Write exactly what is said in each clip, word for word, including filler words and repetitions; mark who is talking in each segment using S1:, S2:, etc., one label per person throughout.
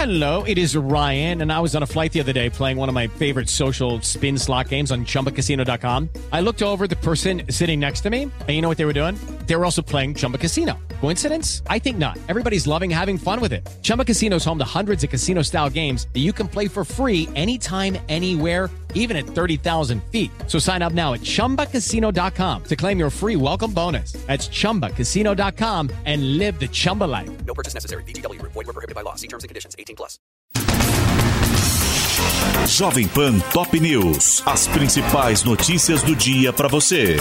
S1: Hello, it is Ryan, and I was on a flight the other day playing one of my favorite social spin slot games on Chumba Casino dot com. I looked over at the person sitting next to me, and you know what they were doing? They were also playing Chumba Casino. Coincidence? I think not. Everybody's loving having fun with it. Chumba Casino is home to hundreds of casino-style games that you can play for free anytime, anywhere, even at thirty thousand feet. So sign up now at Chumba Casino dot com to claim your free welcome bonus. That's Chumba Casino dot com and live the Chumba life.
S2: No purchase necessary. V G W. Void where prohibited by law. See terms and conditions. eighteen plus.
S3: Jovem Pan Top News. As principais notícias do dia para você.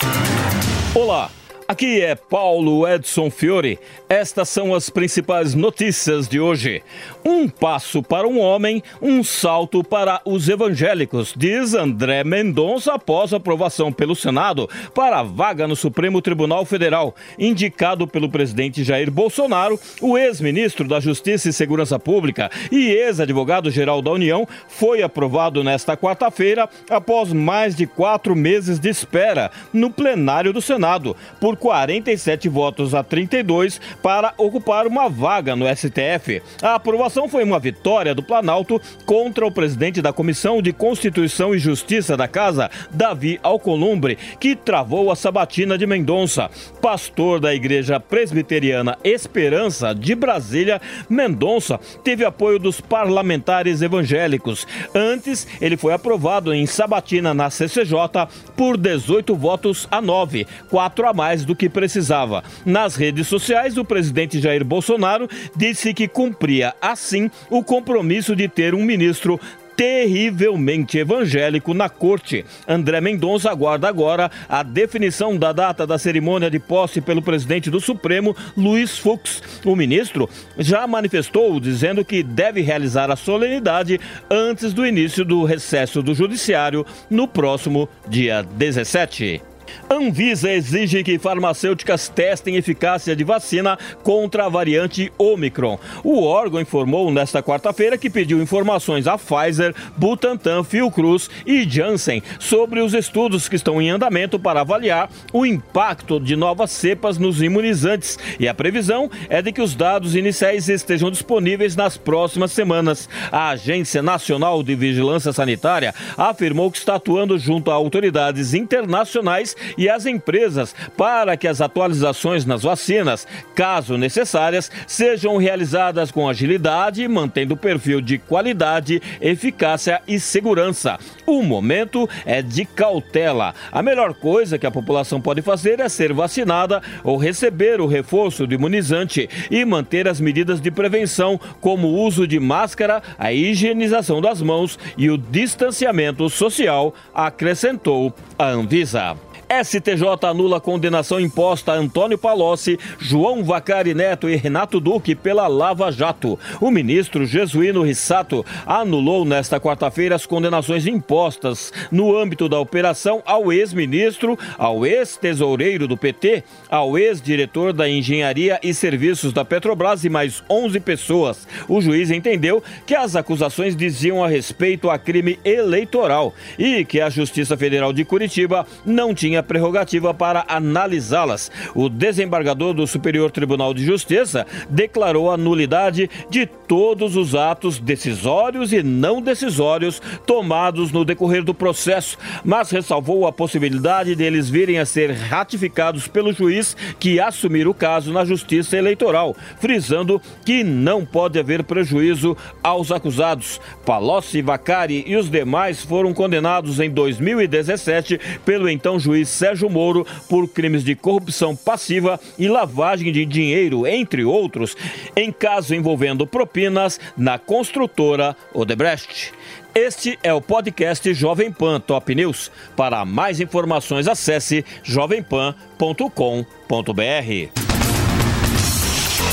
S4: Olá. Aqui é Paulo Edson Fiore. Estas são as principais notícias de hoje. Um passo para um homem, um salto para os evangélicos, diz André Mendonça após aprovação pelo Senado para a vaga no Supremo Tribunal Federal. Indicado pelo presidente Jair Bolsonaro, o ex-ministro da Justiça e Segurança Pública e ex-advogado-geral da União foi aprovado nesta quarta-feira após mais de quatro meses de espera no plenário do Senado, por quarenta e sete votos a trinta e dois para ocupar uma vaga no S T F. A aprovação foi uma vitória do Planalto contra o presidente da Comissão de Constituição e Justiça da Casa, Davi Alcolumbre, que travou a sabatina de Mendonça. Pastor da Igreja Presbiteriana Esperança de Brasília, Mendonça teve apoio dos parlamentares evangélicos. Antes, ele foi aprovado em sabatina na C C J por dezoito votos a nove, quatro a mais do que precisava. Nas redes sociais, o presidente Jair Bolsonaro disse que cumpria, assim, o compromisso de ter um ministro terrivelmente evangélico na corte. André Mendonça aguarda agora a definição da data da cerimônia de posse pelo presidente do Supremo, Luiz Fux. O ministro já manifestou dizendo que deve realizar a solenidade antes do início do recesso do judiciário no próximo dia dezessete. Anvisa exige que farmacêuticas testem eficácia de vacina contra a variante Ômicron. O órgão informou nesta quarta-feira que pediu informações à Pfizer, Butantan, Fiocruz e Janssen sobre os estudos que estão em andamento para avaliar o impacto de novas cepas nos imunizantes. E a previsão é de que os dados iniciais estejam disponíveis nas próximas semanas. A Agência Nacional de Vigilância Sanitária afirmou que está atuando junto a autoridades internacionais e as empresas para que as atualizações nas vacinas, caso necessárias, sejam realizadas com agilidade, mantendo o perfil de qualidade, eficácia e segurança. O momento é de cautela. A melhor coisa que a população pode fazer é ser vacinada ou receber o reforço do imunizante e manter as medidas de prevenção, como o uso de máscara, a higienização das mãos e o distanciamento social, acrescentou a Anvisa. S T J anula a condenação imposta a Antônio Palocci, João Vacari Neto e Renato Duque pela Lava Jato. O ministro Jesuíno Rissato anulou nesta quarta-feira as condenações impostas no âmbito da operação ao ex-ministro, ao ex-tesoureiro do P T, ao ex-diretor da Engenharia e Serviços da Petrobras e mais onze pessoas. O juiz entendeu que as acusações diziam a respeito a crime eleitoral e que a Justiça Federal de Curitiba não tinha prerrogativa para analisá-las. O desembargador do Superior Tribunal de Justiça declarou a nulidade de todos os atos decisórios e não decisórios tomados no decorrer do processo, mas ressalvou a possibilidade deles virem a ser ratificados pelo juiz que assumir o caso na Justiça Eleitoral, frisando que não pode haver prejuízo aos acusados. Palocci, Vacari e os demais foram condenados em dois mil e dezessete pelo então juiz Sérgio Moro por crimes de corrupção passiva e lavagem de dinheiro, entre outros, em caso envolvendo propinas na construtora Odebrecht. Este é o podcast Jovem Pan Top News. Para mais informações, acesse jovem pan ponto com ponto b r.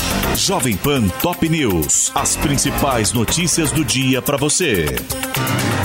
S3: Jovem Pan Top News. As principais notícias do dia para você.